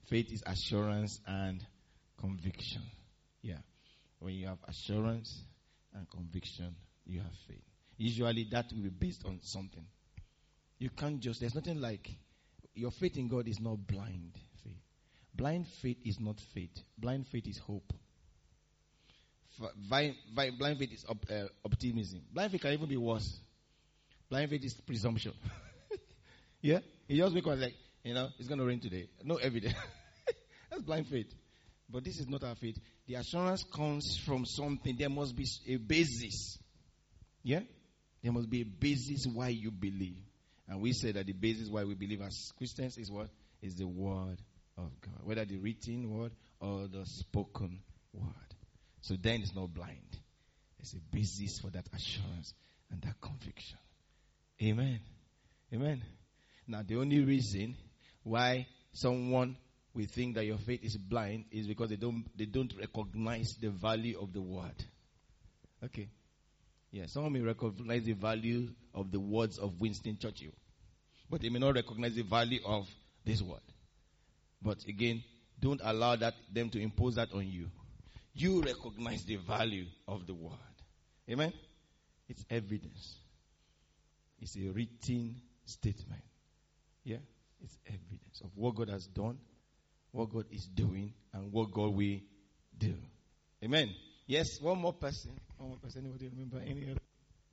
Faith is assurance and conviction. Yeah. When you have assurance and conviction, you have faith. Usually that will be based on something. You can't just, there's nothing like, your faith in God is not blind faith. Blind faith is not faith. Blind faith is hope. Blind faith is optimism. Blind faith can even be worse. Blind faith is presumption. Yeah? You just because like, it's going to rain today. No evidence. That's blind faith. But this is not our faith. The assurance comes from something. There must be a basis. Yeah? There must be a basis why you believe. And we say that the basis why we believe as Christians is what? Is the word of God. Whether the written word or the spoken word. So then it's not blind. There's a basis for that assurance and that conviction. Amen. Amen. Now the only reason why someone will think that your faith is blind is because they don't recognize the value of the word. Okay. Yeah, someone may recognize the value of the words of Winston Churchill, but they may not recognize the value of this word. But again, don't allow them to impose that on you. You recognize the value of the word. Amen? It's evidence. It's a written statement. Yeah? It's evidence of what God has done, what God is doing, and what God will do. Amen? Yes, one more person. Anybody remember any other?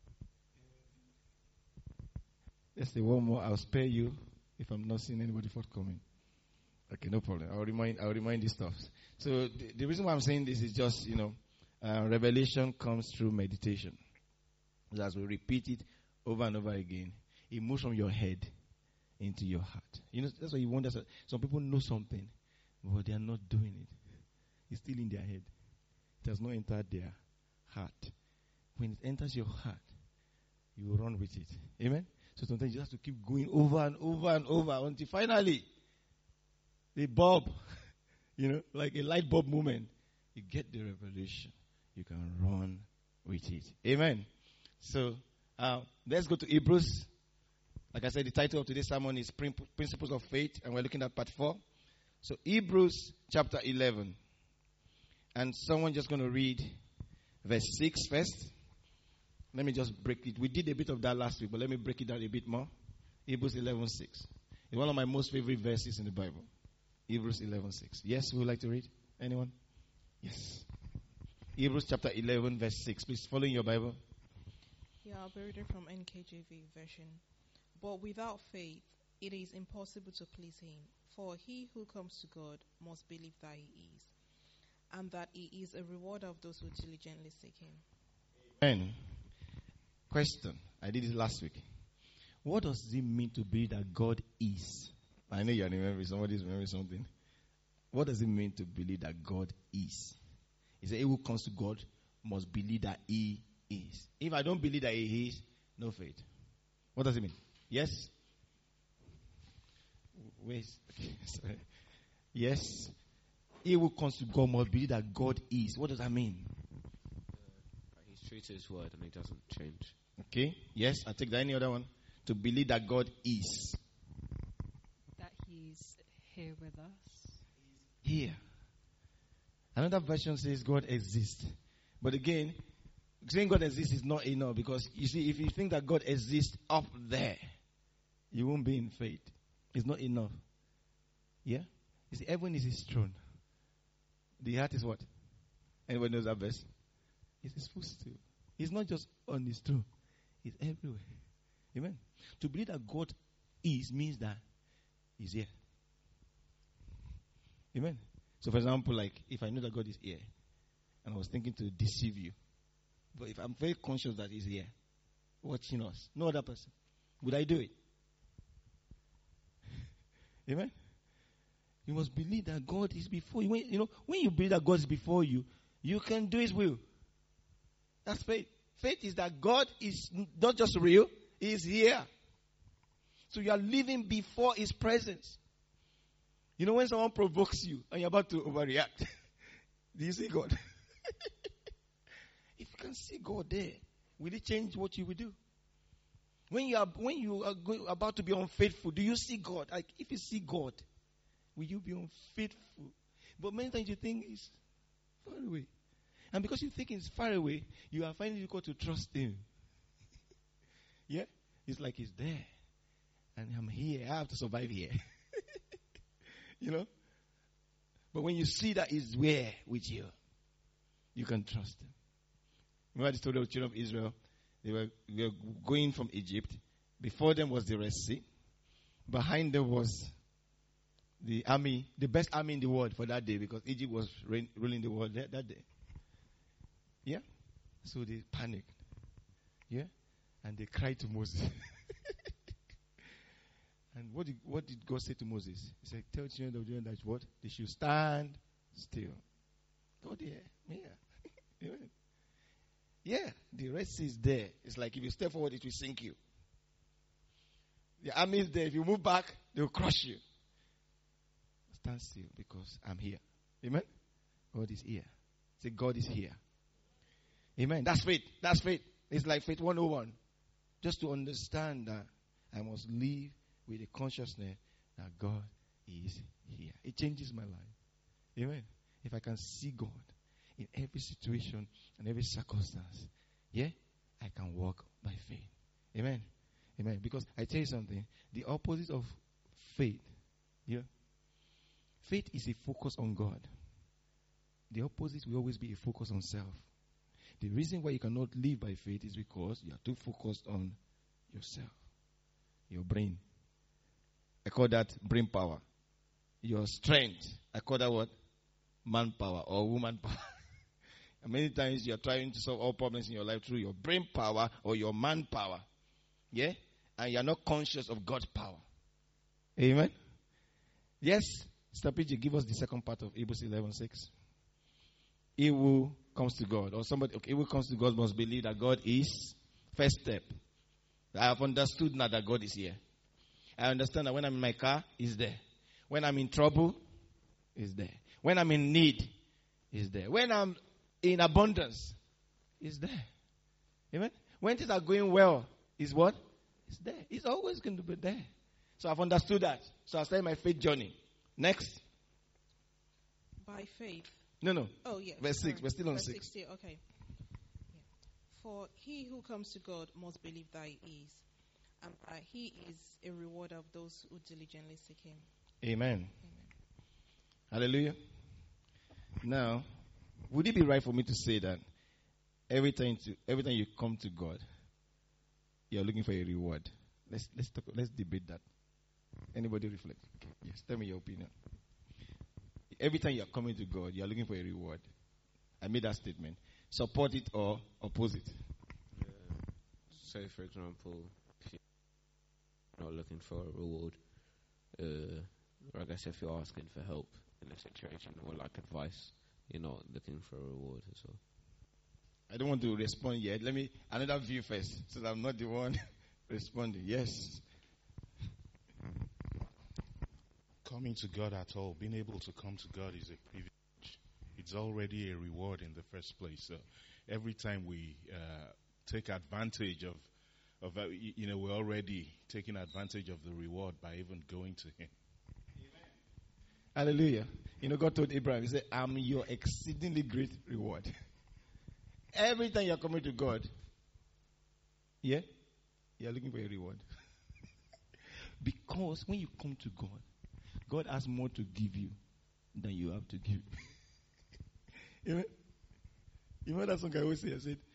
Let's say one more. I'll spare you if I'm not seeing anybody forthcoming. Okay, no problem. I'll remind you stuff. So the reason why I'm saying this is just, revelation comes through meditation. As we repeat it over and over again, it moves from your head into your heart. That's why you wonder. Some people know something, but they are not doing it. It's still in their head. It has not entered their heart. When it enters your heart, you will run with it. Amen? So sometimes you have to keep going over and over and over until finally, the bulb, like a light bulb moment, you get the revelation. You can run with it. Amen? So, let's go to Hebrews. Like I said, the title of today's sermon is Principles of Faith, and we're looking at part 4. So, Hebrews chapter 11. And someone just going to read verse 6 first. Let me just break it. We did a bit of that last week, but let me break it down a bit more. Hebrews 11:6. It's one of my most favorite verses in the Bible. Hebrews 11:6. Yes, we would like to read? Anyone? Yes. Hebrews chapter 11, verse 6. Please follow in your Bible. Yeah, I'll be reading from NKJV version. But without faith, it is impossible to please him. For he who comes to God must believe that he is, and that he is a rewarder of those who diligently seek him. Amen. Question. I did it last week. What does it mean to believe that God is? I know you're remembering. Somebody's remembering something. What does it mean to believe that God is? He said, he who comes to God must believe that he is. If I don't believe that he is, no faith. What does it mean? Yes? Wait. Sorry. Yes? He who comes to God must believe that God is. What does that mean? He's true to his word and he doesn't change. Okay. Yes, I'll take that. Any other one? To believe that God is. That he's here with us. Here. Another version says God exists. But again, saying God exists is not enough, because you see, if you think that God exists up there, you won't be in faith. It's not enough. Yeah? You see, heaven is his throne. The heart is what? Anybody knows that verse? It's his footstool. He's not just on his throne. He's everywhere. Amen. To believe that God is means that he's here. Amen. So for example, like if I know that God is here and I was thinking to deceive you, but if I'm very conscious that he's here watching us, no other person, would I do it? Amen. You must believe that God is before you. When you believe that God is before you, you can do his will. That's faith. Faith is that God is not just real, he is here. So you are living before his presence. When someone provokes you and you're about to overreact, do you see God? If you can see God there, will it change what you will do? When you are about to be unfaithful, do you see God? Like if you see God, will you be unfaithful? But many times you think it's far away. And because you think it's far away, you are finding it difficult to trust him. Yeah? It's like he's there. And I'm here. I have to survive here. You know? But when you see that he's where with you, you can trust him. Remember the story of the children of Israel? They were going from Egypt. Before them was the Red Sea. Behind them was the army, the best army in the world for that day, because Egypt was ruling the world that day. Yeah? So they panicked. Yeah? And they cried to Moses. And what did God say to Moses? He said, tell the children of Israel that what? They should stand still. Go there. Yeah. Amen. Yeah, the Red Sea is there. It's like if you step forward, it will sink you. The army is there. If you move back, they will crush you. Stand still because I'm here. Amen? God is here. Say, God is here. Amen. That's faith. That's faith. It's like faith 101. Just to understand that I must live with the consciousness that God is here. It changes my life. Amen. If I can see God in every situation and every circumstance, yeah, I can walk by faith. Amen. Amen. Because I tell you something, the opposite of faith, yeah, faith is a focus on God. The opposite will always be a focus on self. The reason why you cannot live by faith is because you are too focused on yourself, your brain. I call that brain power. Your strength, I call that what? Manpower or woman power. And many times you are trying to solve all problems in your life through your brain power or your manpower. Yeah? And you are not conscious of God's power. Amen? Yes? Mr. PG, give us the second part of Hebrews 11:6. He who comes to God, or somebody, okay, he who comes to God must believe that God is first step. I have understood now that God is here. I understand that when I'm in my car, He's there. When I'm in trouble, He's there. When I'm in need, He's there. When I'm in abundance, He's there. Amen? When things are going well, He's what? He's there. He's always going to be there. So I've understood that. So I started my faith journey. Next. By faith. No. Oh, yeah. Verse 6. We're still on Verse 6. 6. Okay. Yeah. For he who comes to God must believe that He is, and that He is a rewarder of those who diligently seek Him. Amen. Hallelujah. Now, would it be right for me to say that every time you come to God, you're looking for a reward? Let's debate that. Anybody reflect? Okay. Yes, tell me your opinion. Every time you're coming to God, you're looking for a reward. I made that statement. Support it or oppose it. Say, for example, if you're not looking for a reward, or I guess if you're asking for help in a situation or like advice, you're not looking for a reward as well. I don't want to respond yet. Let me another view first, so that I'm not the one responding. Yes. Coming to God at all, being able to come to God is a privilege. It's already a reward in the first place. So every time we take advantage of we're already taking advantage of the reward by even going to Him. Hallelujah. God told Abraham, He said, I'm your exceedingly great reward. Every time you're coming to God, yeah, you're looking for a reward. Because when you come to God, God has more to give you than you have to give. Amen. You know that song I always say? I said,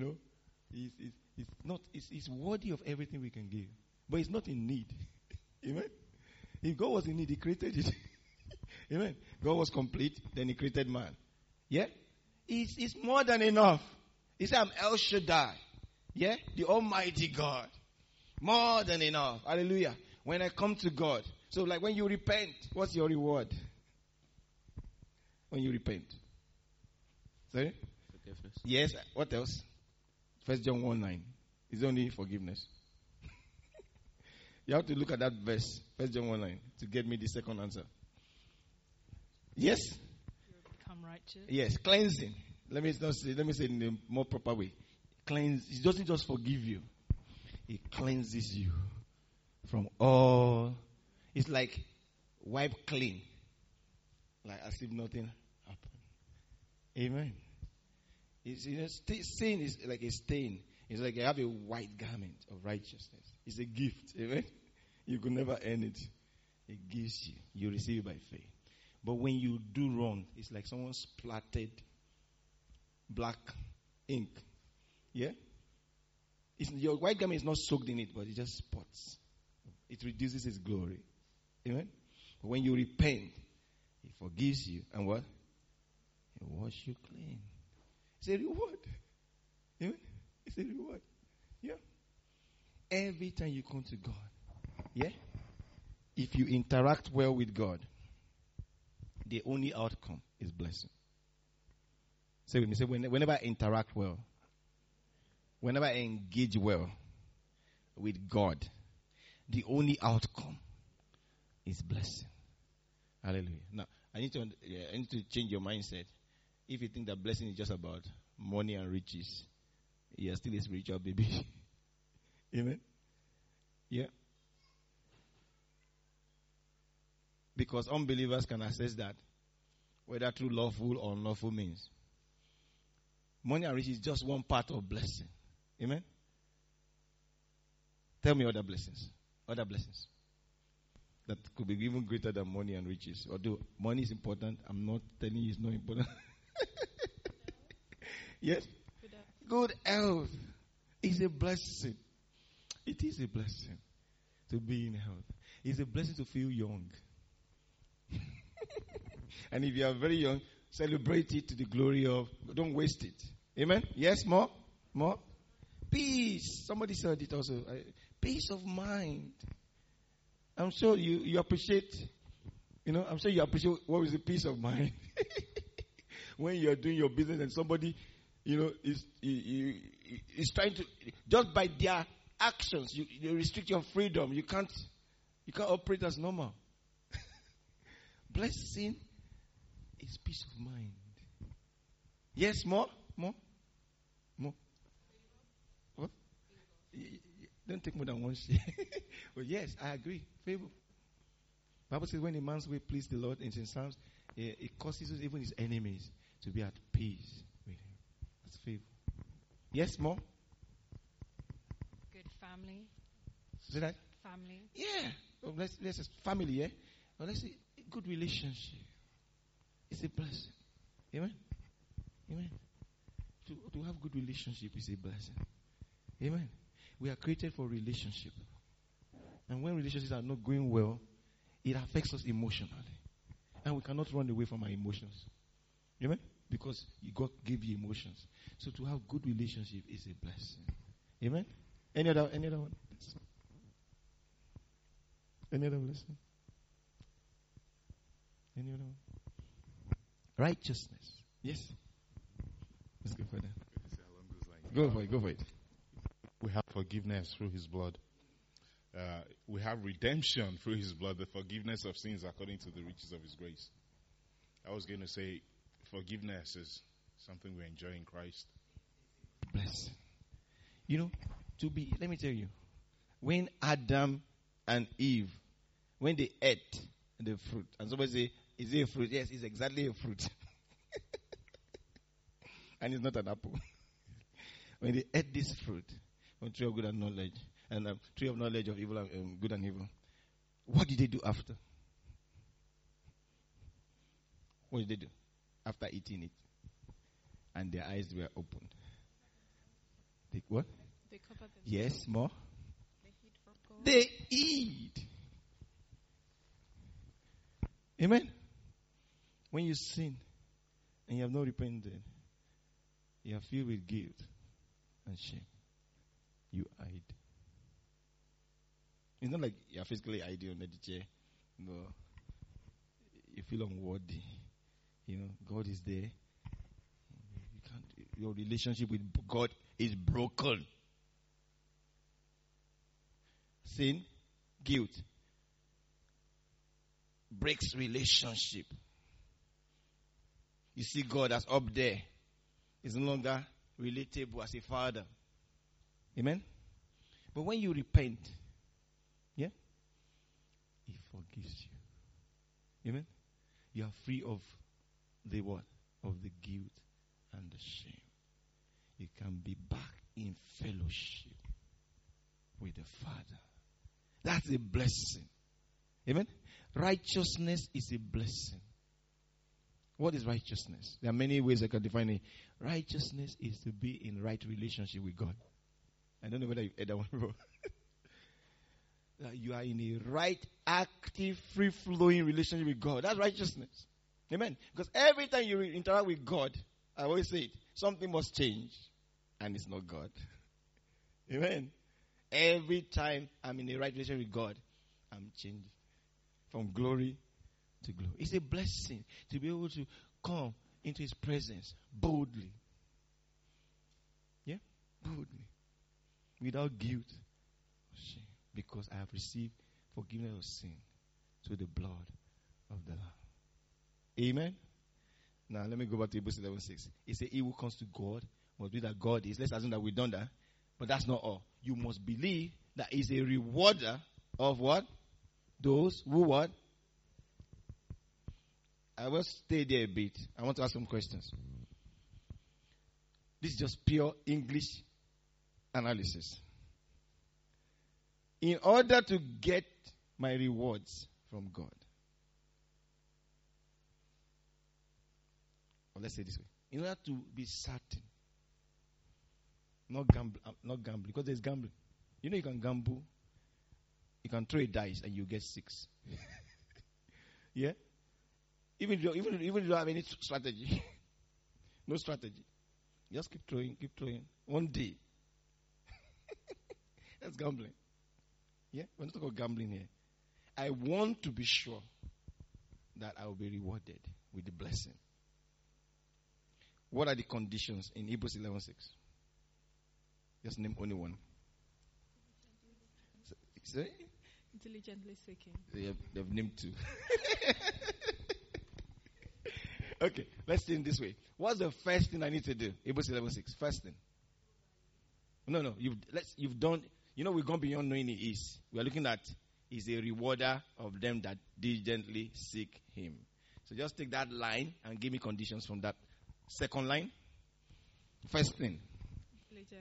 it's worthy of everything we can give. But it's not in need. Amen. If God was in need, He created it. Amen. God was complete, then He created man. Yeah? It's more than enough. He said, I'm El Shaddai. Yeah? The Almighty God. More than enough. Hallelujah. When I come to God. So like when you repent, what's your reward? When you repent. Sorry? Forgiveness. Yes. What else? 1 John 1:9. It's only forgiveness. You have to look at that verse. 1 John 1:9 to get me the second answer. Yes? Become righteous. Yes. Cleansing. Let me say it in a more proper way. Cleanse. He doesn't just forgive you. He cleanses you from all. It's like wipe clean. as if nothing happened. Amen. Sin is like a stain. It's like you have a white garment of righteousness. It's a gift. Amen. You could never earn it. It gives you. You receive it by faith. But when you do wrong, it's like someone splattered black ink. Yeah? Your white garment is not soaked in it, but it just spots. It reduces its glory. Amen? But when you repent, He forgives you. And what? He washes you clean. It's a reward. Amen? It's a reward. Yeah? Every time you come to God, yeah? If you interact well with God, the only outcome is blessing. Say with me. Say, whenever I interact well, whenever I engage well with God, the only outcome is blessing. Hallelujah. Now, I need to change your mindset. If you think that blessing is just about money and riches, you are still a spiritual baby. Amen? Yeah? Because unbelievers can access that, whether through lawful or unlawful means. Money and riches is just one part of blessing. Amen? Tell me other blessings. Other blessings. That could be even greater than money and riches. Although money is important, I'm not telling you it's not important. Yes? Good health is a blessing. It is a blessing to be in health. It's a blessing to feel young. And if you are very young, celebrate it to the glory of, don't waste it. Amen? Yes, more? More? Peace. Somebody said it also. Peace of mind. I'm sure you appreciate, I'm sure you appreciate what is the peace of mind. When you are doing your business and somebody, is trying to, just by their actions, you restrict your freedom. You can't operate as normal. Blessing is peace of mind. Yes, more? What? Don't take more than one share. But yes, I agree. Favor. Bible says when a man's way please the Lord in Psalms, it causes even his enemies to be at peace with him. That's favor. Yes, more? Good family. Say that? Family. Yeah. Oh, let's say family, yeah? Well, let's say good relationship. It's a blessing. Amen? Amen. To have good relationship is a blessing. Amen. We are created for relationship. And when relationships are not going well, it affects us emotionally. And we cannot run away from our emotions. Amen? Because God gave you emotions. So to have good relationship is a blessing. Amen? Any other one? Any other blessing? Any other one? Righteousness. Yes? Let's go further. Go for it. We have forgiveness through His blood. We have redemption through His blood, the forgiveness of sins according to the riches of His grace. I was going to say forgiveness is something we enjoy in Christ. Bless. Let me tell you, when Adam and Eve, when they ate the fruit, and somebody say, is it a fruit? Yes, it's exactly a fruit. And it's not an apple. When they ate this fruit, from tree of good and knowledge, and tree of knowledge of evil and good and evil, what did they do after? What did they do after eating it? And their eyes were opened. They what? They covered them. Yes, more. They hid from God. They eat. Amen. When you sin and you have not repented, you are filled with guilt and shame. You hide. It's not like you are physically hiding under the chair. No. You feel unworthy. God is there. You can't. Your relationship with God is broken. Sin, guilt, breaks relationship. You see God as up there. He's no longer relatable as a father. Amen? But when you repent, yeah, He forgives you. Amen? You are free of the what? Of the guilt and the shame. You can be back in fellowship with the Father. That's a blessing. Amen? Righteousness is a blessing. What is righteousness? There are many ways I can define it. Righteousness is to be in right relationship with God. I don't know whether you've heard that one before. That you are in a right, active, free-flowing relationship with God. That's righteousness. Amen. Because every time you interact with God, I always say it, something must change. And it's not God. Amen. Every time I'm in a right relationship with God, I'm changing from glory to glory. It's a blessing to be able to come into His presence boldly. Yeah? Boldly. Without guilt or shame. Because I have received forgiveness of sin through the blood of the Lamb. Amen? Now let me go back to Hebrews 11:6. It says, he who comes to God must be that God is. Let's assume that we've done that. But that's not all. You must believe that He's a rewarder of what? Those who what? I will stay there a bit. I want to ask some questions. This is just pure English analysis. In order to get my rewards from God. Or let's say this way. In order to be certain. Not gambling. Because there's gambling. You know you can gamble. You can throw a dice and you get 6. Yeah? Even if you don't have any strategy. No strategy. Just keep throwing. One day. That's gambling. Yeah? We're not talking about gambling here. I want to be sure that I will be rewarded with the blessing. What are the conditions in Hebrews 11:6? Just name only one. Say? Diligently seeking. They've named 2. Okay, let's think this way. What's the first thing I need to do? Hebrews 11:6. First thing. No. You've done. You know, we've gone beyond knowing He is. We are looking at He's a rewarder of them that diligently seek Him. So just take that line and give me conditions from that second line. First thing. Diligent.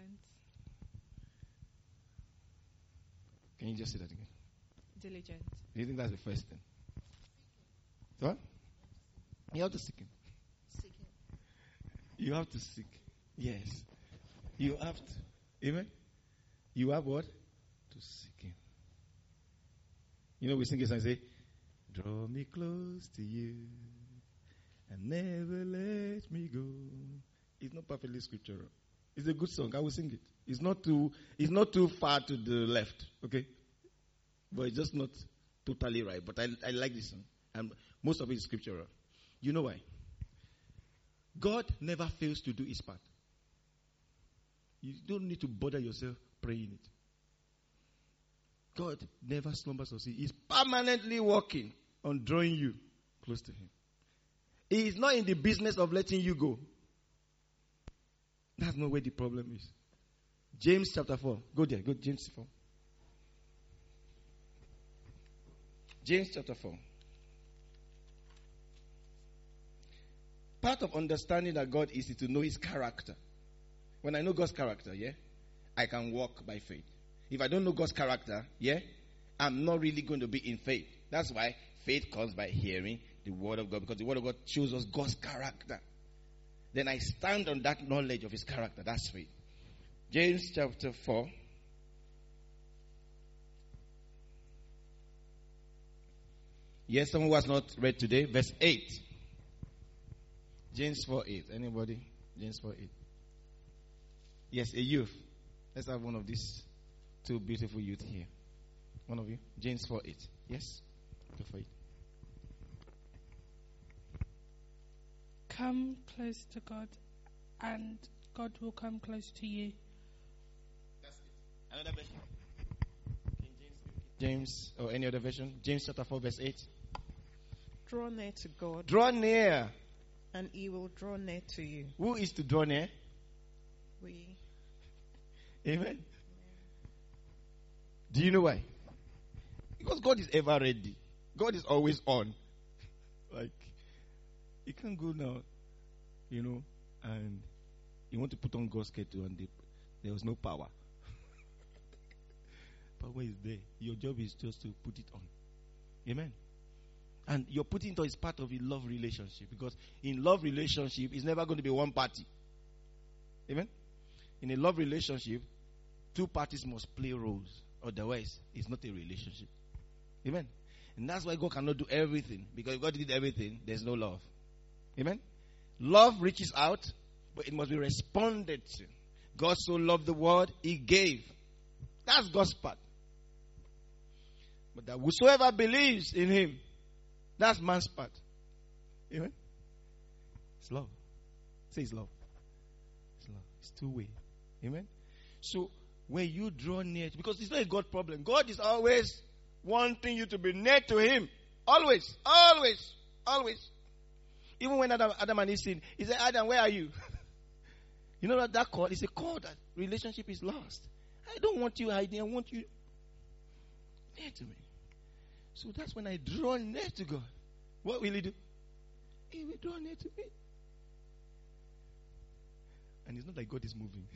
Can you just say that again? Diligent. Do you think that's the first thing? What? You have to seek Him. Seeking. You have to seek. Yes. You have to. Amen? You have what? To seek Him. You know, we sing a song and say, draw me close to you and never let me go. It's not perfectly scriptural. It's a good song. I will sing it. It's not too far to the left. Okay? But it's just not totally right. But I like this song. And most of it is scriptural. You know why? God never fails to do His part. You don't need to bother yourself praying it. God never slumbers or sleeps. He's permanently working on drawing you close to Him. He is not in the business of letting you go. That's not where the problem is. James chapter 4. Go there. Go James 4. James chapter 4. Part of understanding that God is to know His character. When I know God's character, yeah, I can walk by faith. If I don't know God's character, yeah, I'm not really going to be in faith. That's why faith comes by hearing the Word of God, because the Word of God shows us God's character. Then I stand on that knowledge of His character. That's faith. James chapter 4. Yes, someone who has not read today, verse 8. James 4:8. Anybody? James 4:8. Yes, a youth. Let's have one of these 2 beautiful youth here. One of you. James 4:8. Yes? Go for it. Come close to God, and God will come close to you. That's it. Another version. James, or any other version. James chapter 4, verse 8. Draw near to God, Draw near. and He will draw near to you. Who is to draw near? We. Amen. Do you know why? Because God is ever ready. God is always on. Like, You can't go now, and you want to put on God's kettle and there was no power. Power is there. Your job is just to put it on. Amen. And your putting it on is part of a love relationship, because in love relationship, it's never going to be one party. Amen. In a love relationship, two parties must play roles. Otherwise, it's not a relationship. Amen. And that's why God cannot do everything. Because if God did everything, there's no love. Amen. Love reaches out, but it must be responded to. God so loved the world, He gave. That's God's part. But that whosoever believes in Him, that's man's part. Amen. It's love. Say it's love. It's love. It's two-way. Amen. So when you draw near, because it's not a God problem. God is always wanting you to be near to Him. Always. Always. Always. Even when Adam and Eve sinned, He said, Adam, where are you? You know that call is a call that relationship is lost. I don't want you hiding. I want you near to me. So that's when I draw near to God. What will He do? He will draw near to me. And it's not like God is moving.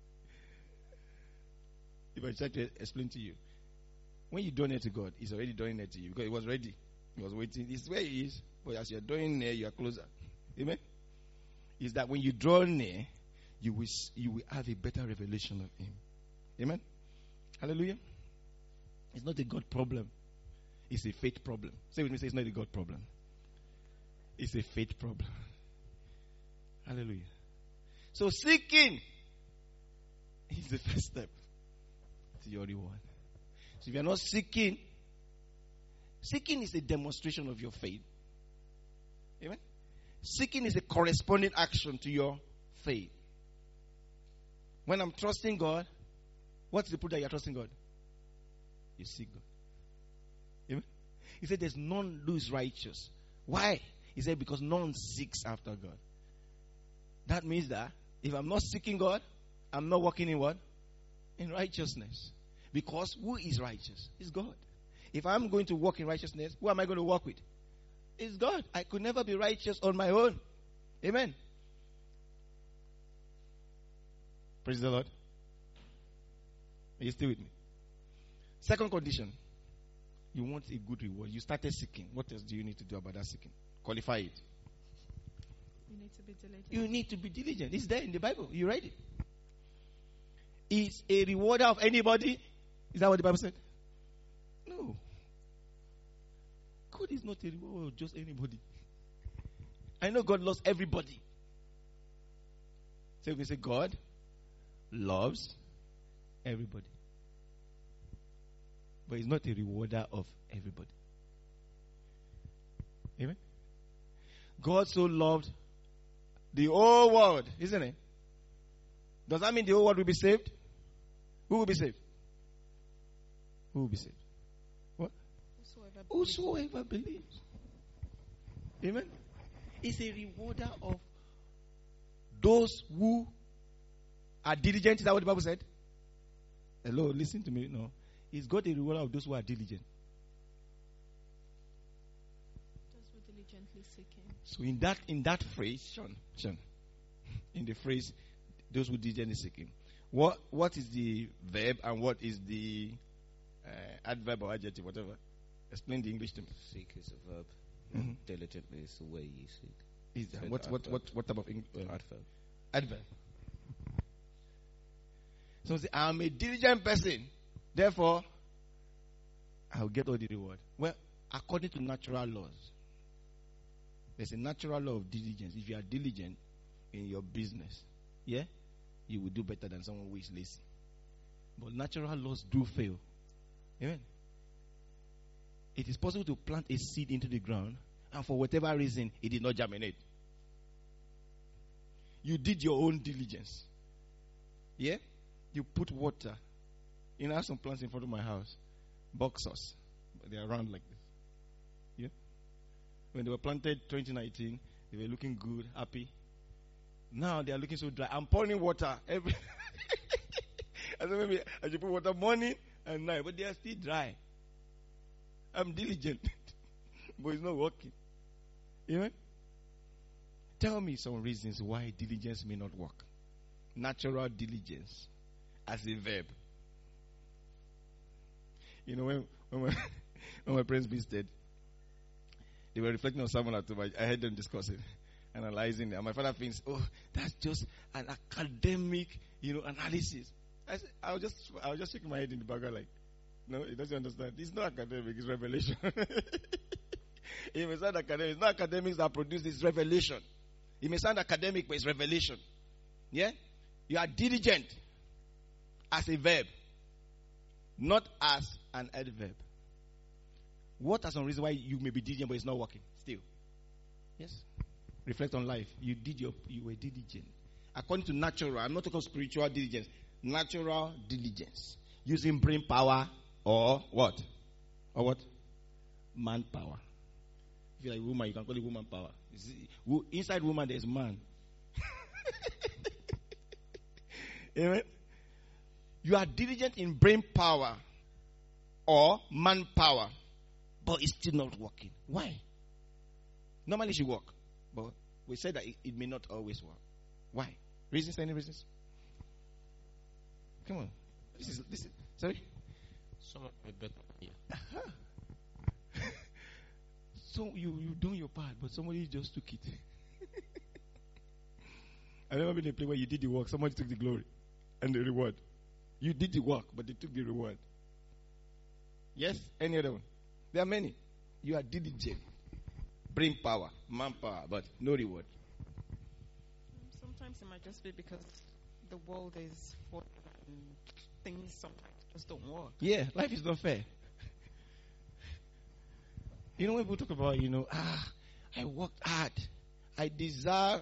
If I try to explain to you, when you draw near to God, He's already drawing near to you, because He was ready. He was waiting. This is where He is. But as you're drawing near, you are closer. Amen? Is that when you draw near, you will have a better revelation of Him. Amen? Hallelujah? It's not a God problem. It's a faith problem. Say with me, say it's not a God problem. It's a faith problem. Hallelujah. So seeking is the first step to your reward. So if you're not seeking, seeking is a demonstration of your faith. Amen? Seeking is a corresponding action to your faith. When I'm trusting God, what's the proof that you're trusting God? You seek God. Amen? He said there's none who is righteous. Why? He said because none seeks after God. That means that if I'm not seeking God, I'm not walking in what? In righteousness. Because who is righteous? It's God. If I'm going to walk in righteousness, who am I going to walk with? It's God. I could never be righteous on my own. Amen. Praise the Lord. Are you still with me? Second condition. You want a good reward. You started seeking. What else do you need to do about that seeking? Qualify it. You need to be diligent. You need to be diligent. It's there in the Bible. You read it. Is a rewarder of anybody? Is that what the Bible said? No. God is not a rewarder of just anybody. I know God loves everybody. So we say God loves everybody. But He's not a rewarder of everybody. Amen? God so loved the whole world, isn't it? Does that mean the whole world will be saved? Who will be saved? Who will be saved? What? Whosoever believes. Amen? It's a rewarder of those who are diligent. Is that what the Bible said? Hello, listen to me. No. Is God a rewarder of those who are diligent? Those who diligently seek Him. So in that phrase, Sean, in the phrase, those who diligently seek Him, what is the verb and what is the adverb or adjective, whatever? Explain the English to me. Seek is a verb. Mm-hmm. Diligently is the way you seek. Is that, So what type of adverb? adverb? So say, I'm a diligent person, therefore I'll get all the reward. Well, according to natural laws, there's a natural law of diligence. If you are diligent in your business, yeah, you will do better than someone who is lazy. But natural laws do fail. Amen. It is possible to plant a seed into the ground, and for whatever reason, it did not germinate. You did your own diligence. Yeah? You put water. You know, I have some plants in front of my house. Boxers. But they are round like this. Yeah? When they were planted 2019, they were looking good, happy. Now they are looking so dry. I'm pouring water every. I said maybe I should put water morning and night, but they are still dry. I'm diligent, but it's not working. Amen. Tell me some reasons why diligence may not work. Natural diligence as a verb. You know, when my parents visited, they were reflecting on someone at home. I heard them discussing, analyzing it. And my father thinks, oh, that's just an academic, analysis. I was just shaking my head in the background like, no, he doesn't understand. It's not academic, it's revelation. It may sound academic. It's not academics that produce this revelation. It may sound academic, but it's revelation. Yeah? You are diligent as a verb, not as an adverb. What are some reasons why you may be diligent, but it's not working still? Yes? Reflect on life. You were diligent. According to natural, I'm not talking spiritual diligence. Natural diligence. Using brain power or what? Or what? Manpower. If you're like a woman, you can call it woman power. Inside woman, there's man. Amen? You are diligent in brain power or manpower, but it's still not working. Why? Normally it should work, but we said that it may not always work. Why? Reasons? Any reasons? Come on. This is sorry? Someone with better. Yeah. So you doing your part, but somebody just took it. I've never been in a place where you did the work, somebody took the glory and the reward. You did the work, but they took the reward. Yes? Any other one? There are many. You are diligent. Brain power, manpower, but no reward. Sometimes it might just be because the world is full and things sometimes just don't work. Yeah, life is not fair. When people talk about, I worked hard. I deserve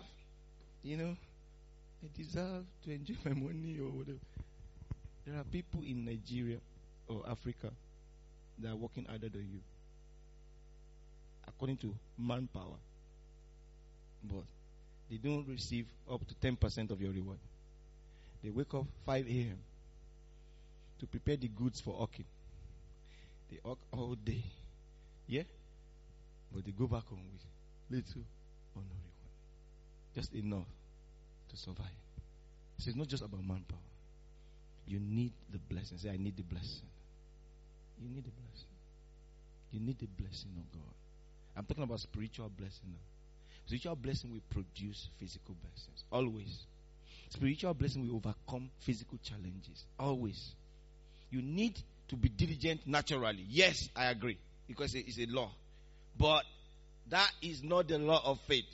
to enjoy my money or whatever. There are people in Nigeria or Africa that are working harder than you, according to manpower. But they don't receive up to 10% of your reward. They wake up 5 a.m. to prepare the goods for hawking. They hawk all day. Yeah? But they go back home with little or no reward. Just enough to survive. So it's not just about manpower. You need the blessing. Say, I need the blessing. You need the blessing. You need the blessing of God. I'm talking about spiritual blessing now. Spiritual blessing will produce physical blessings. Always. Spiritual blessing will overcome physical challenges. Always. You need to be diligent naturally. Yes, I agree. Because it's a law. But that is not the law of faith.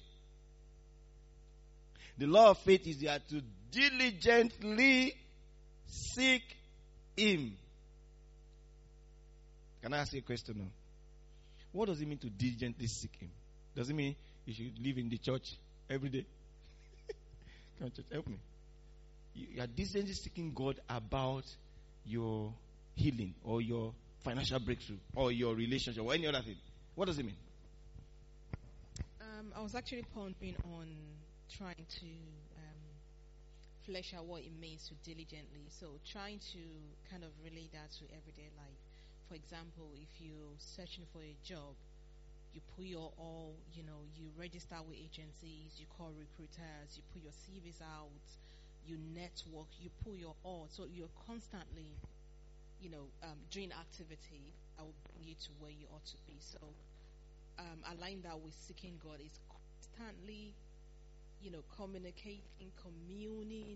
The law of faith is there to diligently seek Him. Can I ask you a question now? What does it mean to diligently seek Him? Does it mean you should live in the church every day? Come on, church, help me. You are diligently seeking God about your healing or your financial breakthrough or your relationship or any other thing. What does it mean? I was actually pondering on trying to flesh out what it means to diligently. So trying to kind of relate that to everyday life. For example, if you're searching for a job, you put your all, you register with agencies, you call recruiters, you put your CVs out, you network, you put your all. So you're constantly, doing activity that will bring you to where you ought to be. So align that with seeking God is constantly, communicating, communing,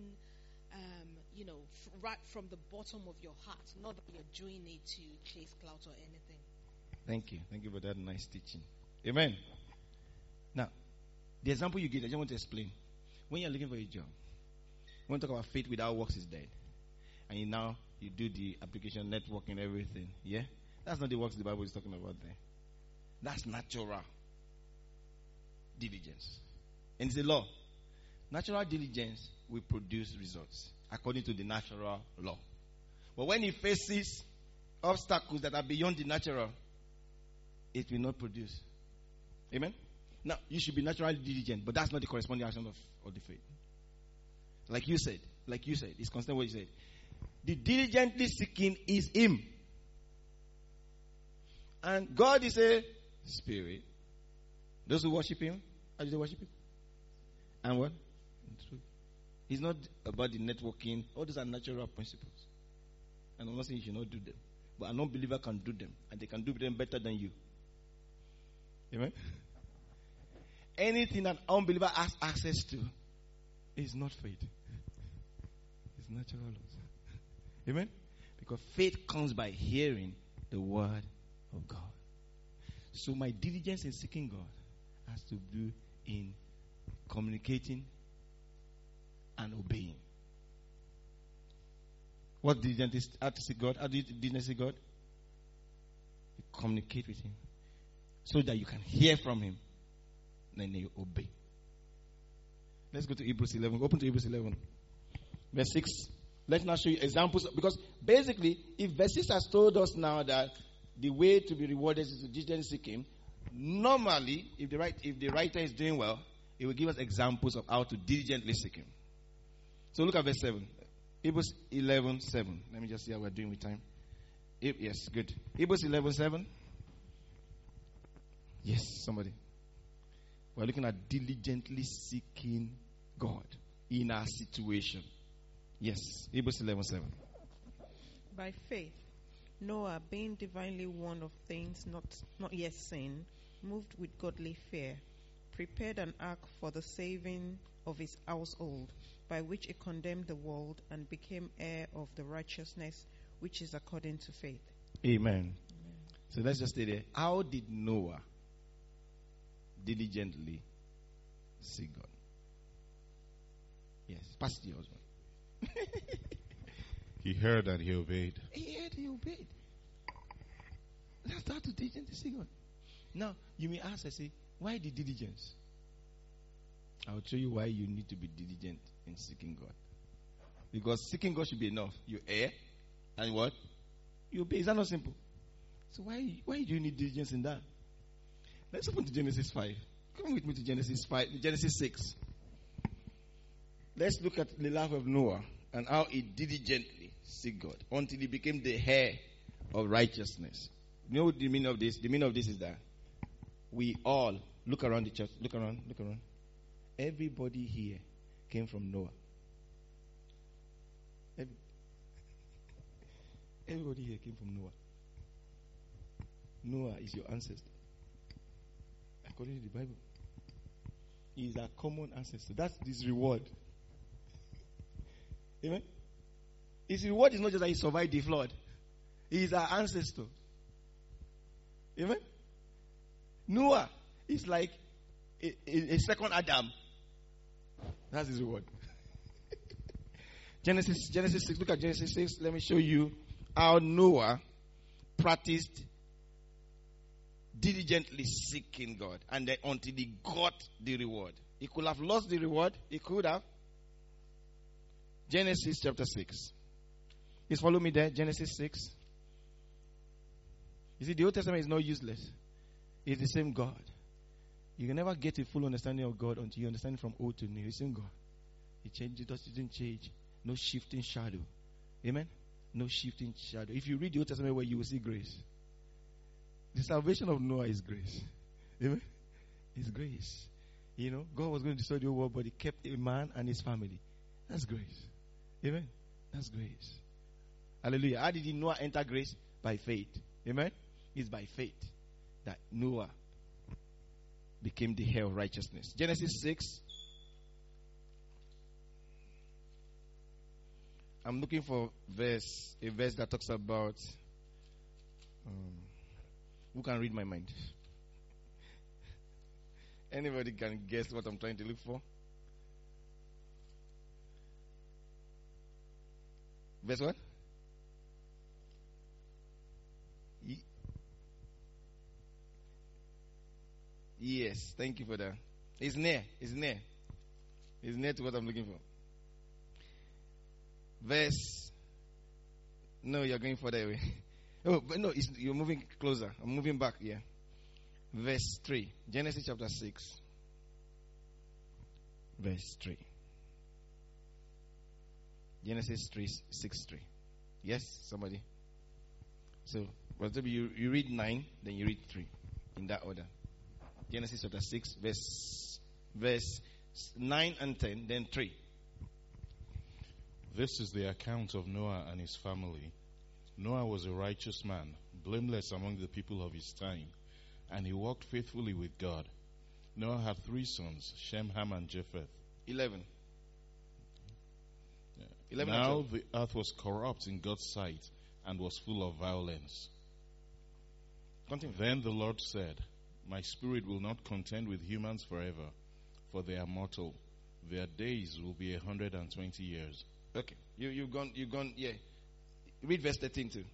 right from the bottom of your heart. Not that you're doing it to chase clout or anything. Thank you. Thank you for that nice teaching. Amen. Now, the example you give, I just want to explain. When you're looking for a job, we want to talk about faith without works is dead. And you do the application, networking, everything. Yeah? That's not the works the Bible is talking about there. That's natural diligence. And it's a law. Natural diligence will produce results according to the natural law. But when it faces obstacles that are beyond the natural, it will not produce. Amen? Now, you should be naturally diligent, but that's not the corresponding action of the faith. Like you said, it's constant what you said. The diligently seeking is Him. And God is a spirit. Those who worship Him, how do they worship Him? And what? Truth. It's not about the networking. All those are natural principles. And I'm not saying you should not do them. But a non-believer can do them. And they can do them better than you. Amen? Anything that unbeliever has access to is not faith. It's natural laws. Amen? Because faith comes by hearing the word of God. So my diligence in seeking God has to do in communicating and obeying. What diligence is? How to seek God? How do you diligence seek God? You communicate with Him so that you can hear from Him. Then you obey. Let's go to Hebrews 11. Open to Hebrews 11. Verse 6. Let's now show you examples. Because basically, if verse 6 has told us now that the way to be rewarded is to diligently seek Him, normally, if the writer is doing well, he will give us examples of how to diligently seek Him. So look at verse 7. Hebrews 11:7. Let me just see how we're doing with time. Yes, good. Hebrews 11:7. Yes, somebody. We're looking at diligently seeking God in our situation. Yes, Hebrews 11:7. By faith, Noah, being divinely warned of things not yet seen, moved with godly fear, prepared an ark for the saving of his household, by which he condemned the world and became heir of the righteousness which is according to faith. Amen. So let's just stay there. How did Noah diligently seek God? Yes, pass to your husband. He heard and he obeyed. He heard, he obeyed. That's how to diligently seek God. Now, you may ask, I say, why the diligence? I'll show you why you need to be diligent in seeking God. Because seeking God should be enough. You err, and what? You obey. Is that not simple? So why do you need diligence in that? Let's open to Genesis 5. Come with me to Genesis 6. Let's look at the life of Noah and how he diligently seek God until he became the heir of righteousness. You know what the meaning of this? The meaning of this is that we all, look around the church, look around. Everybody here came from Noah. Everybody here came from Noah. Noah is your ancestor. According to the Bible. He is our common ancestor. That's his reward. Amen? His reward is not just that he survived the flood. He is our ancestor. Amen? Noah is like a second Adam. That's his reward. Genesis 6. Look at Genesis 6. Let me show you how Noah practiced diligently seeking God, and then until he got the reward. He could have lost the reward. He could have. Genesis chapter 6. Please follow me there. Genesis 6. You see, the Old Testament is not useless. It's the same God. You can never get a full understanding of God until you understand from old to new. It's the same God. He changed. It didn't change. No shifting shadow. Amen? No shifting shadow. If you read the Old Testament, where you will see grace. The salvation of Noah is grace. Amen? It's grace. You know, God was going to destroy the whole world, but He kept a man and his family. That's grace. Amen? That's grace. Hallelujah. How did Noah enter grace? By faith. Amen? It's by faith that Noah became the heir of righteousness. Genesis 6. I'm looking for a verse that talks about who can read my mind? Anybody can guess what I'm trying to look for? Verse what? Yes, thank you for that. It's near. It's near. It's near to what I'm looking for. Verse. No, you're going further away. Oh, but no, you're moving closer. I'm moving back here. Verse 3. Genesis chapter 6. Verse 3. Genesis 6:3. Yes, somebody? So, maybe you read 9, then you read 3. In that order. Genesis chapter 6, verse 9 and 10, then 3. This is the account of Noah and his family. Noah was a righteous man, blameless among the people of his time, and he walked faithfully with God. Noah had 3 sons, Shem, Ham, and Japheth. 11. 11 and Now 12. the earth was corrupt in God's sight and was full of violence. Continue. Then the Lord said, My spirit will not contend with humans forever, for they are mortal. Their days will be 120 years. Okay. You've gone, yeah. Read verse 13 too.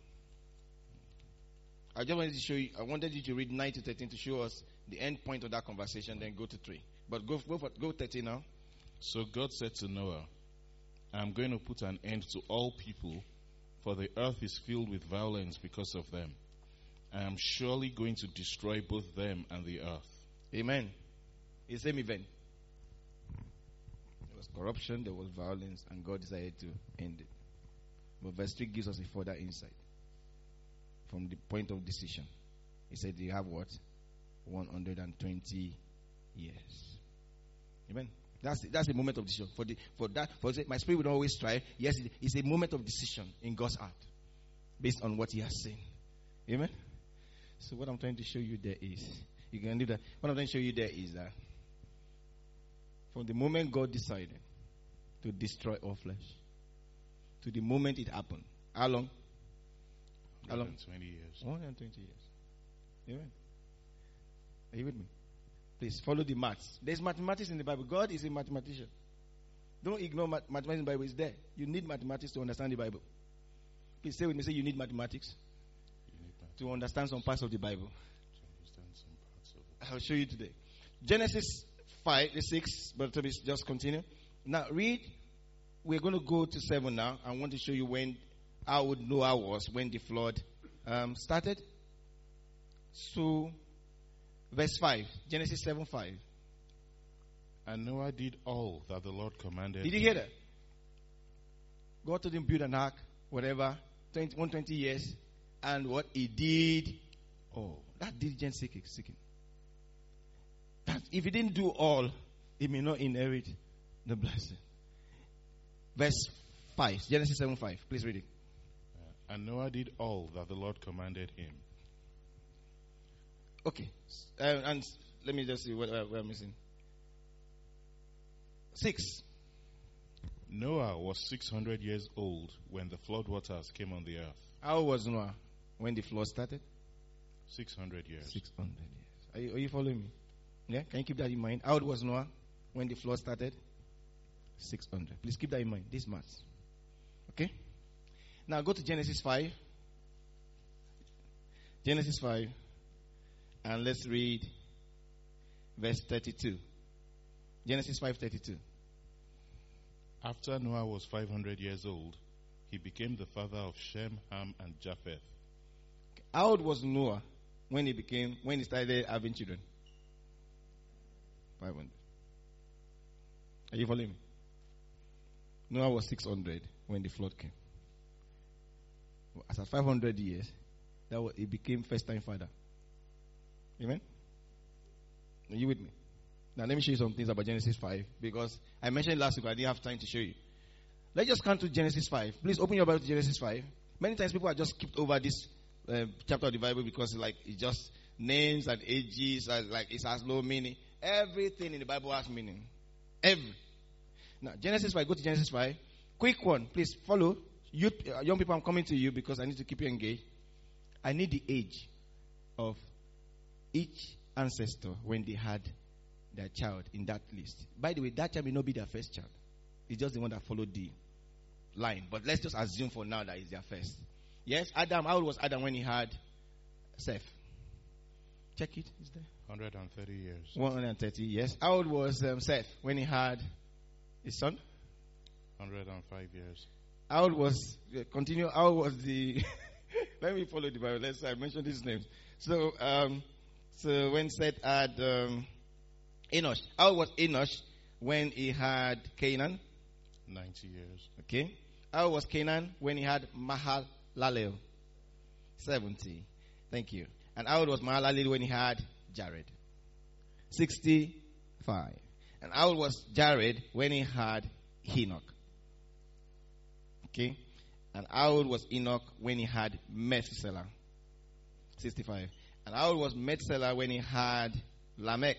I wanted you to read 9 to 13 to show us the end point of that conversation, then go to 3. But go 13 now. So God said to Noah, I am going to put an end to all people, for the earth is filled with violence because of them. I am surely going to destroy both them and the earth. Amen. It's the same event. There was corruption, there was violence, and God decided to end it. But verse 3 gives us a further insight from the point of decision. He said, you have what? 120 years. Amen. That's a moment of decision. My spirit will always strive. Yes, it's a moment of decision in God's heart, based on what He has seen. Amen. So what I'm trying to show you there is, you can do that. What I'm trying to show you there is that from the moment God decided to destroy all flesh, to the moment it happened, how long? How long? 120 years. 120 years. Amen. Are you with me? Please follow the maths. There's mathematics in the Bible. God is a mathematician. Don't ignore mathematics in the Bible. It's there. You need mathematics to understand the Bible. Please say with me, say you need mathematics to understand some parts of the Bible. I'll show you today. Genesis 5, 6, but Toby, just continue. Now read. We're going to go to 7 now. I want to show you how old Noah was when the flood started. So, verse 5, Genesis 7:5. And Noah did all that the Lord commanded. Did you hear that? God told him build an ark, whatever, 120 years, and what he did. Oh, that diligent seeking. That if he didn't do all, he may not inherit the blessing. Verse 5, Genesis 7:5. Please read it. And Noah did all that the Lord commanded him. Okay, and let me just see what we're missing. 6. Noah was 600 years old when the flood waters came on the earth. How old was Noah when the flood started? 600 years. 600 years. Are you following me? Yeah, can you keep that in mind? How old was Noah when the flood started? 600. Please keep that in mind. This maths. Okay? Now go to Genesis 5. Genesis 5. And let's read verse 32. Genesis 5:32. After Noah was 500 years old, he became the father of Shem, Ham, and Japheth. How old was Noah when he started having children? 500. Are you following me? Noah was 600 when the flood came. As at 500 years, he became first-time father. Amen? Are you with me? Now let me show you some things about Genesis 5, because I mentioned last week, I didn't have time to show you. Let's just come to Genesis 5. Please open your Bible to Genesis 5. Many times people have just skipped over this chapter of the Bible because it's just names and ages, and it has no meaning. Everything in the Bible has meaning. Now Genesis 5, go to Genesis 5. Quick one, please follow. Youth, young people, I'm coming to you because I need to keep you engaged. I need the age of each ancestor when they had their child in that list. By the way, that child may not be their first child. It's just the one that followed the line. But let's just assume for now that it's their first. Yes, Adam. How old was Adam when he had Seth? Check it. Is there? 130 years. 130. Yes. How old was Seth when he had his son? 105 years. How old was? Continue. How old was the? Let me follow the Bible. I mentioned his names. So when Seth had Enosh. How old was Enosh when he had Canaan? 90 years. Okay. How old was Canaan when he had Mahalalel? 70. Thank you. And how old was Mahalalel when he had Jared? 65. And how old was Jared when he had Enoch? Okay. And how old was Enoch when he had Methuselah? 65. And how old was Methuselah when he had Lamech?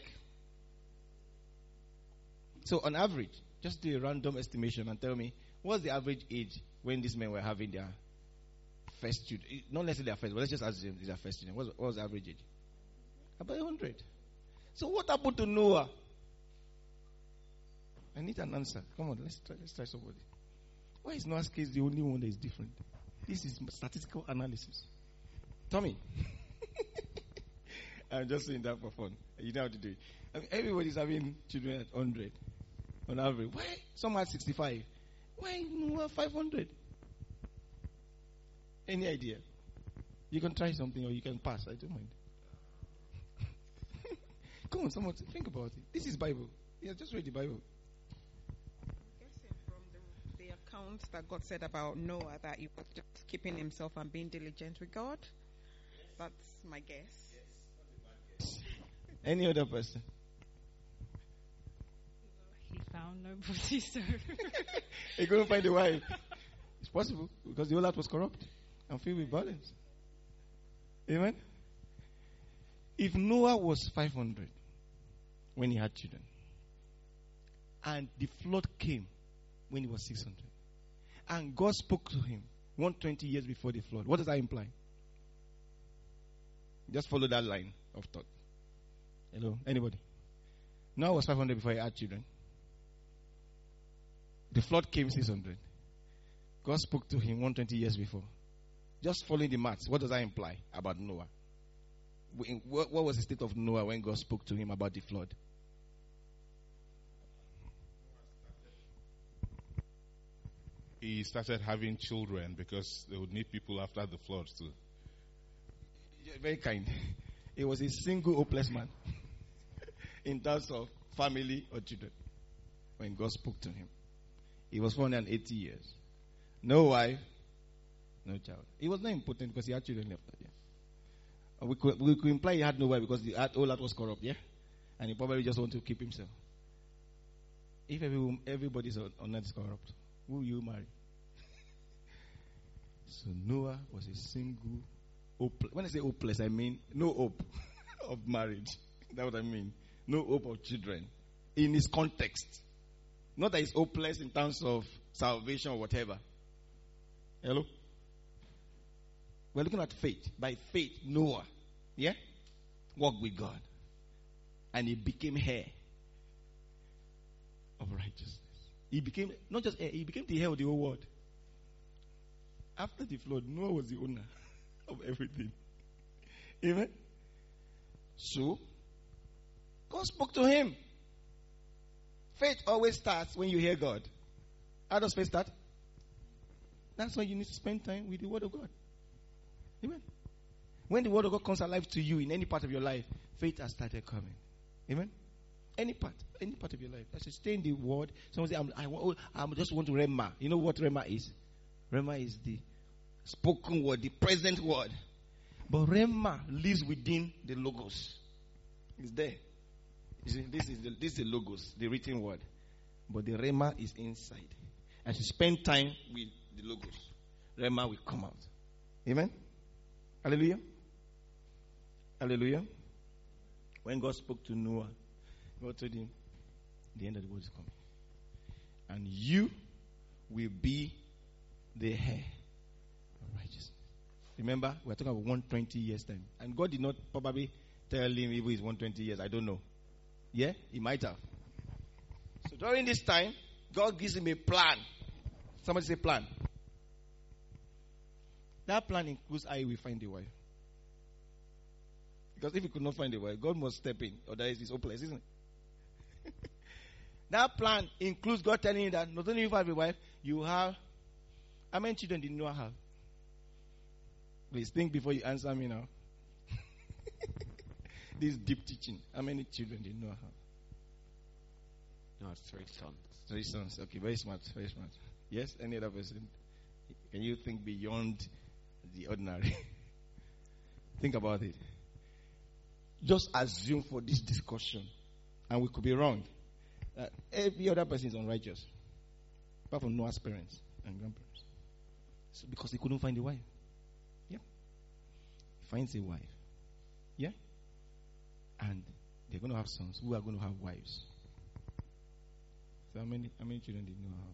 So on average, just do a random estimation and tell me, what's the average age when these men were having their first children? Not necessarily their first, but let's just assume it's their first children. What was the average age? About 100. So what happened to Noah? I need an answer. Come on, let's try somebody. Why is Noah's case the only one that is different? This is statistical analysis. Tommy. I'm just saying that for fun. You know how to do it. I mean, everybody's having children at 100 on average. Why? Some at 65. Why Noah 500? Any idea? You can try something or you can pass. I don't mind. Come on, someone think about it. This is Bible. Yeah, just read the Bible. Guessing from the account that God said about Noah that he was just keeping himself and being diligent with God. That's my guess. Any other person? He found nobody, so. He couldn't find a wife. It's possible because the whole earth was corrupt and filled with violence. Amen? If Noah was 500 when he had children, and the flood came when he was 600, and God spoke to him 120 years before the flood, what does that imply? Just follow that line of thought. Hello? Anybody? Noah was 500 before he had children. The flood came 600. God spoke to him 120 years before. Just following the maths, what does that imply about Noah? What was the state of Noah when God spoke to him about the flood? He started having children because they would need people after the flood too. You're very kind. He was a single hopeless man in terms of family or children when God spoke to him. He was 480 years. No wife, no child. He was not impotent because he had children left. Yeah. We could imply he had no wife because the whole earth was corrupt, yeah? And he probably just wanted to keep himself. If everybody's on earth is corrupt, who will you marry? So Noah was a single hopeless. When I say hopeless, I mean no hope of marriage. That's what I mean. No hope of children. In his context. Not that he's hopeless in terms of salvation or whatever. Hello? We're looking at faith. By faith, Noah, yeah, walked with God. And he became heir of righteousness. He became, not just heir, he became the heir of the whole world. After the flood, Noah was the owner of everything. Amen? So, God spoke to him. Faith always starts when you hear God. How does faith start? That's why you need to spend time with the Word of God. Amen. When the Word of God comes alive to you in any part of your life, faith has started coming. Amen. Any part of your life. I should stay in the Word. Someone say, I just want to Rema. You know what Rema is? Rema is the spoken word, the present word. But Rema lives within the Logos. It's there. You see, this is the Logos, the written word. But the Rema is inside. As you spend time with the Logos, Rema will come out. Amen? Hallelujah? Hallelujah? When God spoke to Noah, God told him, the end of the world is coming. And you will be the heir of righteousness. Remember, we're talking about 120 years time. And God did not probably tell him if it's 120 years. I don't know. Yeah? He might have. So during this time, God gives him a plan. Somebody say plan. That plan includes how he will find a wife. Because if he could not find a wife, God must step in. Otherwise, it's hopeless, isn't it? That plan includes God telling you that not only you have a wife, you have. How many children did Noah have? Please think before you answer me now. This deep teaching. How many children did Noah have? No, it's 3 sons. 3 sons. Okay, very smart, very smart. Yes, any other person? Can you think beyond the ordinary? Think about it. Just assume for this discussion, and we could be wrong, Every other person is unrighteous, apart from Noah's parents and grandparents. So because he couldn't find a wife. Yeah. He finds a wife. Yeah. And they're going to have sons who are going to have wives. So how many children did Noah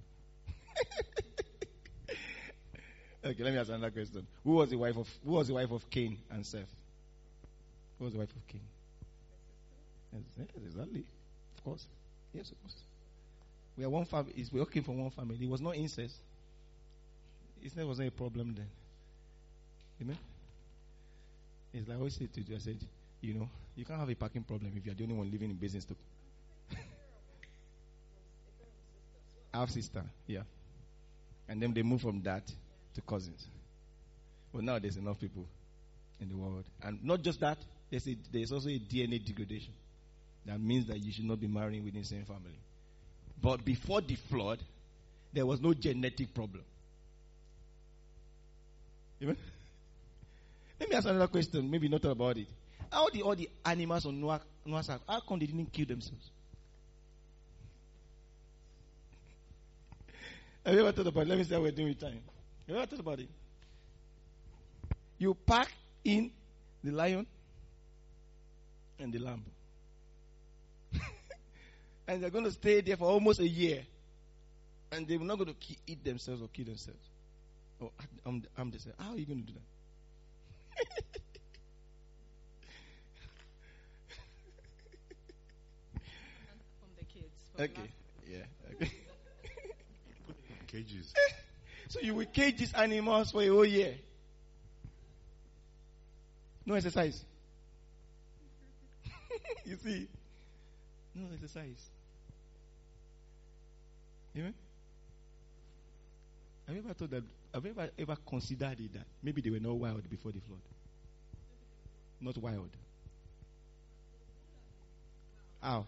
have? Okay, let me ask another question. Who was the wife of Cain and Seth? Who was the wife of Cain? Yes, exactly. Of course. Yes, of course. We are one family. We all came from one family. It was not incest. Incest wasn't a problem then. Amen. It's like I always say to you, I said, you can't have a parking problem if you're the only one living in business. Half sister, yeah. And then they move from that to cousins. But now there's enough people in the world. And not just that, there's also a DNA degradation. That means that you should not be marrying within the same family. But before the flood, there was no genetic problem. Amen? Let me ask another question, maybe not about it. How did all the animals on Noah's Ark, how come they didn't kill themselves? Have you ever thought about it? Let me see how we're doing with time. Have you ever thought about it? You pack in the lion and the lamb. And they're going to stay there for almost a year. And they're not going to eat themselves or kill themselves. Oh, I'm just saying, how are you going to do that? From the kids. Okay. Yeah. Okay. Cages. So you will cage these animals for a whole year. No exercise. You see? No exercise. Amen? Have you ever considered it that maybe they were not wild before the flood? Not wild. How?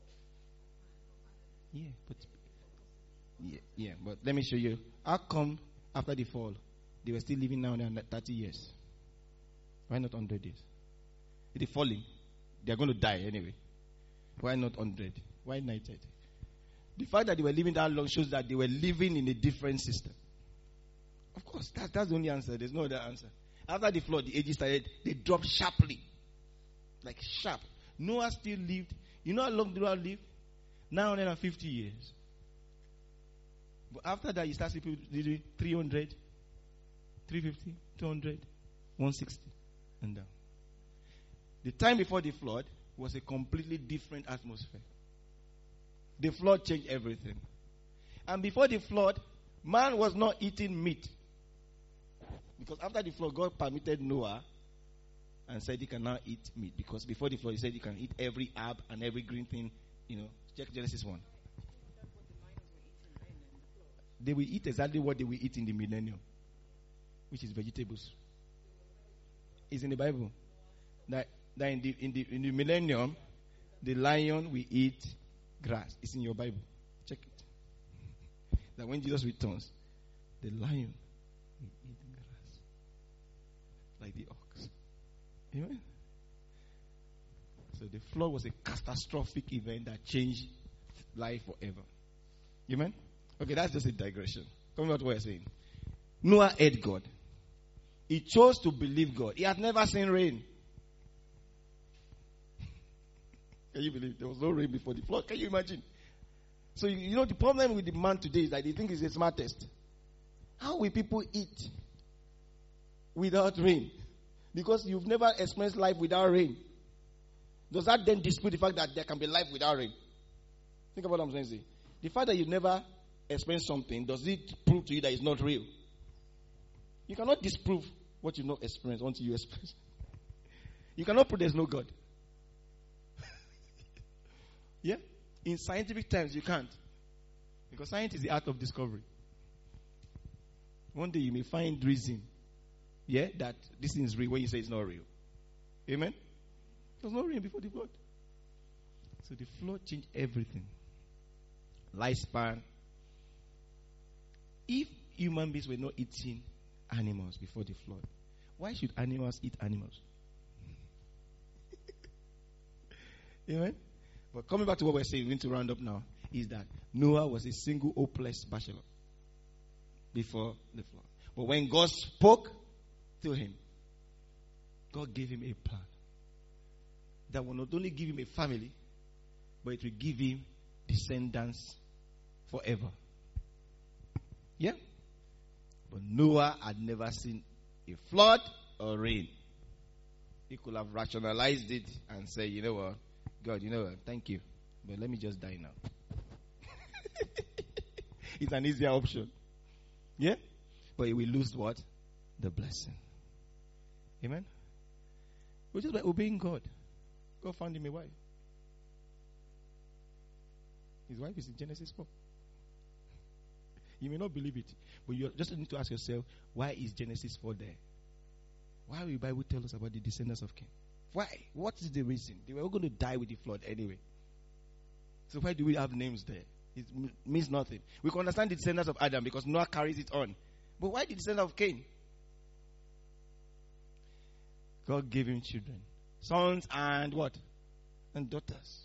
But let me show you. How come after the fall they were still living now and 30 years? Why not 100 years? If they're falling, they're going to die anyway. Why not 100? Why 90? The fact that they were living that long shows that they were living in a different system. Of course, that's the only answer. There's no other answer. After the flood, the ages started, they dropped sharply. Like sharp. Noah still lived. You know how long Noah lived? 950 years. But after that, you start seeing people living 300, 350, 200, 160, and down. The time before the flood was a completely different atmosphere. The flood changed everything. And before the flood, man was not eating meat. Because after the flood, God permitted Noah and said he can now eat meat. Because before the flood, he said you can eat every herb and every green thing. Check Genesis 1. They will eat exactly what they will eat in the millennium, which is vegetables. It's in the Bible. That in the millennium, the lion will eat grass. It's in your Bible. Check it. That when Jesus returns, the lion will eat grass. Like the ox. Amen? So the flood was a catastrophic event that changed life forever. Amen? Okay, that's just a digression. Coming back to what I'm saying. Noah heard God. He chose to believe God. He had never seen rain. Can you believe there was no rain before the flood? Can you imagine? So, the problem with the man today is that they think he's the smartest. How will people eat without rain? Because you've never experienced life without rain. Does that then dispute the fact that there can be life without rain? Think about what I'm saying. The fact that you've never experienced something, does it prove to you that it's not real? You cannot disprove what you've not experienced until you experience. You cannot prove there's no God. Yeah? In scientific terms, you can't. Because science is the art of discovery. One day you may find reason, that this thing is real when you say it's not real. Amen? There was no rain before the flood. So the flood changed everything. Lifespan. If human beings were not eating animals before the flood, why should animals eat animals? Amen? But coming back to what we're saying, we need to round up now. is that Noah was a single hopeless bachelor before the flood. But when God spoke to him, God gave him a plan that will not only give him a family, but it will give him descendants forever. Yeah? But Noah had never seen a flood or rain. He could have rationalized it and said, you know what, God, you know what, thank you, but let me just die now. It's an easier option. Yeah? But he will lose what? The blessing. Amen? We're just by obeying God. God found him a wife. His wife is in Genesis 4. You may not believe it, but you just need to ask yourself, why is Genesis 4 there? Why will the Bible tell us about the descendants of Cain? Why? What is the reason? They were all going to die with the flood anyway. So why do we have names there? It means nothing. We can understand the descendants of Adam because Noah carries it on. But why the descendants of Cain? God gave him children. Sons and what? And daughters.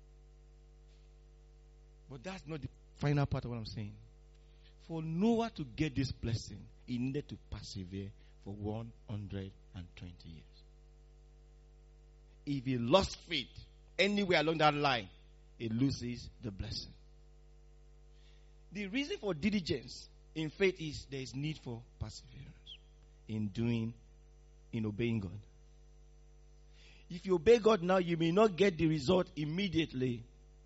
But that's not the final part of what I'm saying. For Noah to get this blessing, he needed to persevere for 120 years. If he lost faith anywhere along that line, he loses the blessing. The reason for diligence in faith is there is need for perseverance in obeying God. If you obey God now, you may not get the result immediately.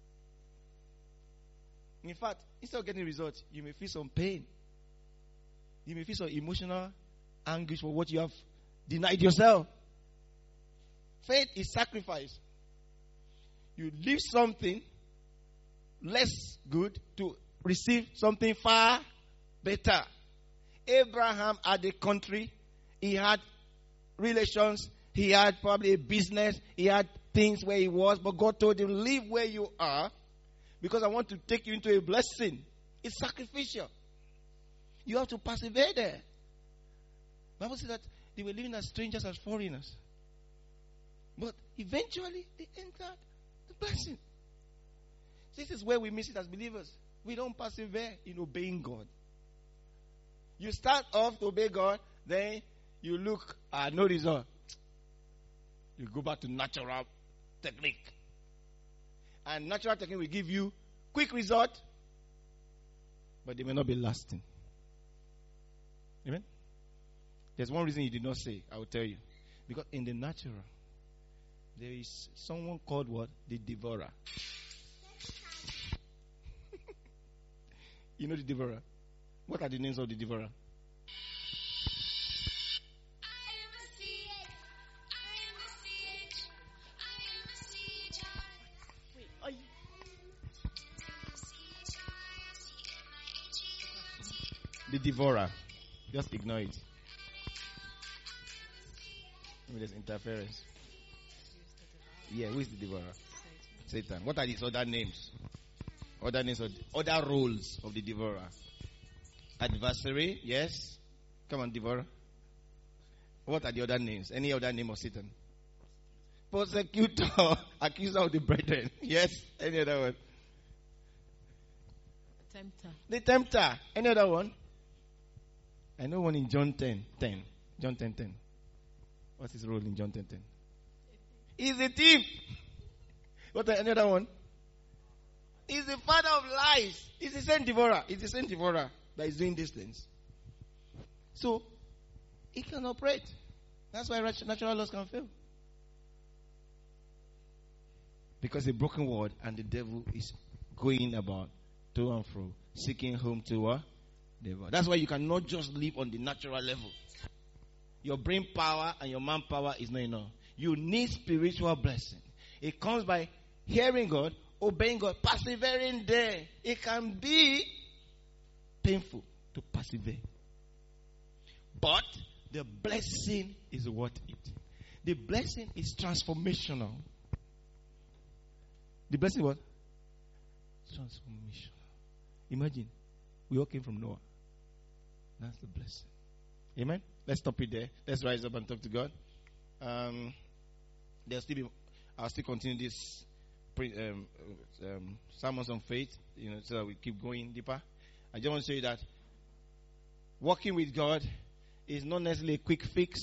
In fact, instead of getting results, you may feel some pain. You may feel some emotional anguish for what you have denied yourself. Faith is sacrifice. You leave something less good to receive something far better. Abraham had a country. He had relations. He had probably a business. He had things where he was. But God told him, leave where you are because I want to take you into a blessing. It's sacrificial. You have to persevere there. The Bible says that they were living as strangers, as foreigners. But eventually, they entered the blessing. This is where we miss it as believers. We don't persevere in obeying God. You start off to obey God, then you look at no result. You go back to natural technique. And natural technique will give you quick result, but they may not be lasting. Amen? There's one reason you did not say, I will tell you. Because in the natural, there is someone called what? The devourer. You know the devourer? What are the names of the devourer? The devourer. Just ignore it. Maybe there's interference. Yeah, who is the devourer? Satan. What are these other names? Other names of other roles of the devourer. Adversary, yes. Come on, devourer. What are the other names? Any other name of Satan? Persecutor, accuser of the brethren. Yes. Any other one? Tempter. The tempter. Any other one? I know one in John 10:10. John 10:10. What's his role in John 10:10? He's a thief. What any other one? He's the father of lies. He's the same devourer. He's the same devourer that is doing these things. So, he can operate. That's why natural laws can fail. Because a broken word and the devil is going about to and fro, seeking whom to devour. That's why you cannot just live on the natural level. Your brain power and your manpower is not enough. You need spiritual blessing. It comes by hearing God, obeying God, persevering there. It can be painful to persevere. But the blessing is worth it. The blessing is transformational. The blessing what? Transformational. Imagine, we all came from Noah. That's the blessing. Amen? Let's stop it there. Let's rise up and talk to God. I'll still continue this sermons on faith, so that we keep going deeper. I just want to say that walking with God is not necessarily a quick fix,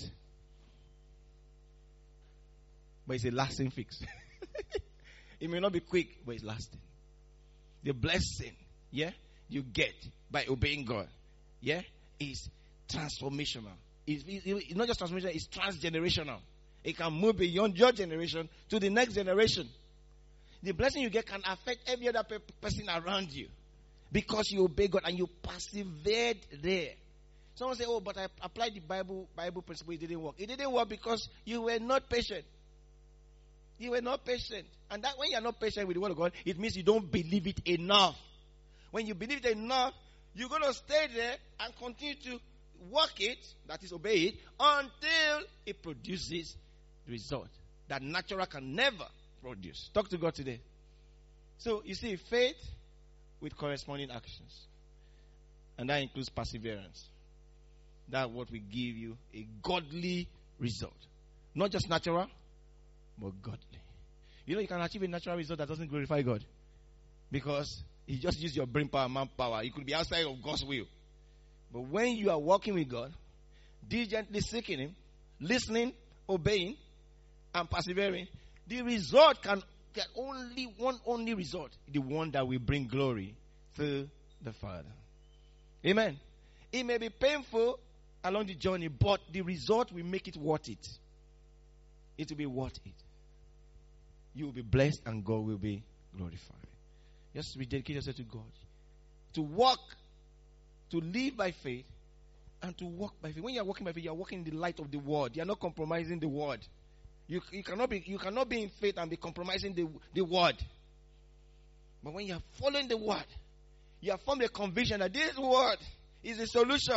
but it's a lasting fix. It may not be quick, but it's lasting. The blessing, you get by obeying God, is transformational. It's not just transformational, it's transgenerational. It can move beyond your generation to the next generation. The blessing you get can affect every other person around you because you obey God and you persevered there. Someone say, "Oh, but I applied the Bible principle, it didn't work." It didn't work because you were not patient. You were not patient. And that when you are not patient with the word of God, it means you don't believe it enough. When you believe it enough, you're going to stay there and continue to work it, that is obey it, until it produces the result that natural can never produce. Talk to God today. So you see, faith with corresponding actions. And that includes perseverance. That's what will give you a godly result. Not just natural, but godly. You can achieve a natural result that doesn't glorify God. Because you just use your brain power, manpower. You could be outside of God's will. But when you are walking with God, diligently seeking Him, listening, obeying, and persevering, the result can get only result, the one that will bring glory to the Father. Amen. It may be painful along the journey, but the result will make it worth it. It will be worth it. You will be blessed and God will be glorified. Just rededicate yourself to God. To walk, to live by faith, and to walk by faith. When you are walking by faith, you are walking in the light of the word. You are not compromising the word. You cannot be in faith and be compromising the word. But when you are following the word, you have formed a conviction that this word is the solution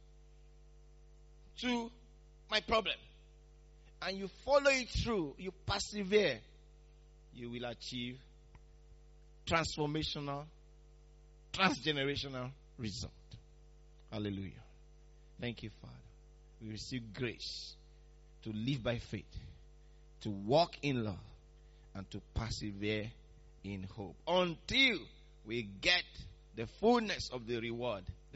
to my problem. And you follow it through, you persevere, you will achieve transformational, transgenerational result. Hallelujah. Thank you, Father. We receive grace to live by faith, to walk in love, and to persevere in hope until we get the fullness of the reward